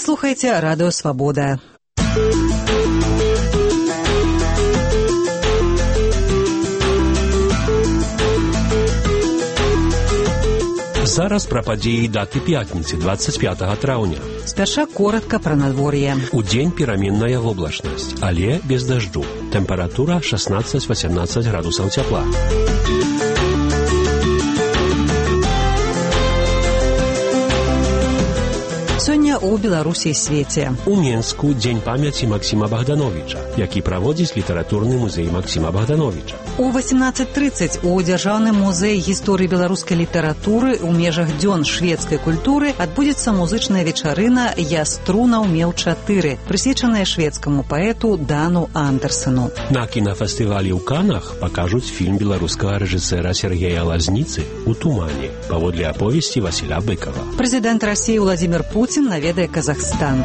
слухаеце радыё «Свабода». Зараз пра падзеі даты пятніцы, 25 траўня. Спяша коротка пра надвор'е. Удзень пераменная воблачнасць, але без дажджу. Тэмпература 16-18 градусаў цяпла. Сёння ў Беларусі і свеце. У Менску дзень памяці Максіма Богдановича, які праводзіць літаратурны музей Максіма Богдановича. У 18:30 у Дзяржаўным музеі гісторыі беларускай літаратуры ў межах дзён шведскай культуры адбудзецца музычная вечарына «Я струнаў меў 4», прысвечаная шведскаму паэту Дану Андерсену. На кінафестывалі ў Канах пакажуць фільм беларускага рэжысэра Сергея Лазніцы «У тумане» паводле аповесці Васіля Быкова. Прэзідэнт Расіі Владзімір Пуцін наведае Казахстан.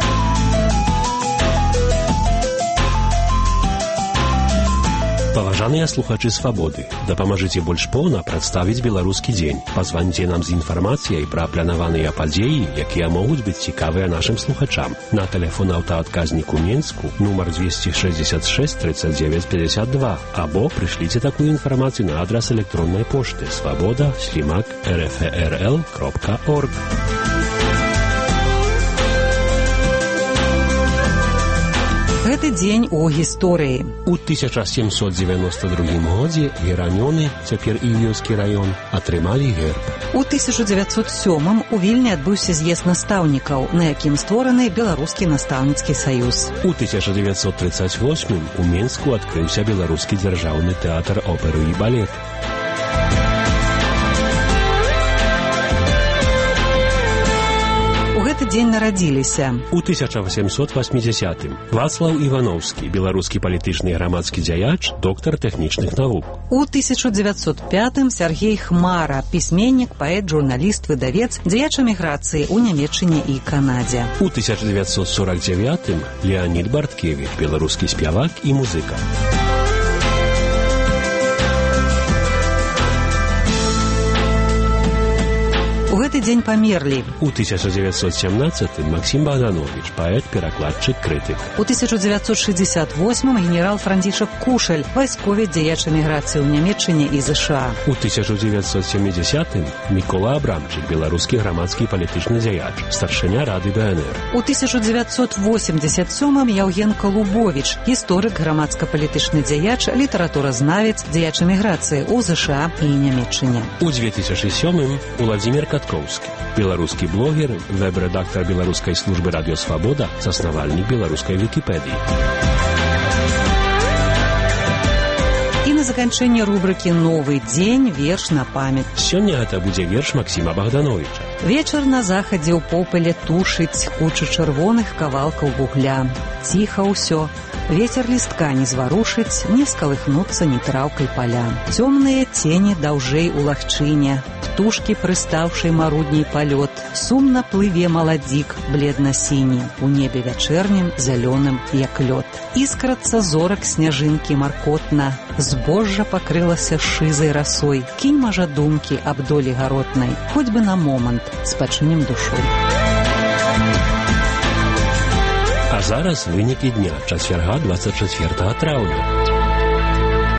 Паважаныя слухачы «Свабоды», дапамажыце больш поўна прадставіць беларускі дзень. Пазваніце нам з інфармацыяй пра планаваныя падзеі, якія могуць быць цікавыя нашым слухачам. На тэлефон аўтаадказнік у Менску нумар 266 39 52 або прышліце такую інфармацыю на адрас электроннай пошты svoboda@rfrl.org. Гэты дзень у гісторыі. У 1792 годзе геранёны, цяпер Ільёўскі раён, атрымалі герб. У 1907 у Вільні адбыўся з'езд настаўнікаў, на якім створаны Беларускі настаўніцкі саюз. У 1938 у Менску адкрыўся Беларускі дзяржаўны тэатр оперы і балету. Гэты дзень нарадзіліся. У 1880-м Вацлаў Івановскі, беларускі палітычны і грамадскі дзяяч, доктар тэхнічных навук. У 1905-м Сергей Хмара, пісьменнік, паэт, журналіст, выдавец, дзяяч эміграцыі ў Нямеччыне і Канадзе. У 1949-м Леонід Барткевіч, беларускі спявак і музыка. У гэты дзень памерлі. У 1917-м Максім Богданович, паэт, перакладчык, крытык. У 1968-м генерал Францішак Кушель, вайсковец, дзяяч эміграцыі ў Нямеччыне і ЗША. У 1970-м Мікола Абрамчык, беларускі грамадскі палітычны дзяяч, старшыня Рады БНР. У 1987-м Яўген Калубовіч, гісторык, грамадска-палітычны дзяяч, літаратуразнавец, дзяяч эміграцыі ў ЗША і Нямеччыне. У 2007-м Уладзімір Каткоўскі, беларускі блогер, вэб-рэдактар беларускай службы радыё «Свабода», заснавальнік беларускай Вікіпедыі. І на заканчэнне рубрыкі «Новы дзень» верш на памяць. Сёння гэта будзе верш Максіма Богдановича. Вечар на захадзе ў попеле тушыць кучы чырвоных кавалкаў вугля. Ціха ўсё. Ветер лістка не зварушыць, не скалыхнуцца ні траўкай паля. Цёмныя цені даўжэй у лагчыне, птушкі, прыстаўшай марудней палёт. Сумна плыве маладзік, бледна-сіні, у небе вячэрнім, зялёным, як лёд. Іскрацца зорак сняжынкі маркотна, збожжа пакрылася шызай расой. Кінь мажа думкі аб долі гаротнай, хоць бы на момант, спачынем душой. А зараз вынікі дня, чацвярга 24 траўня.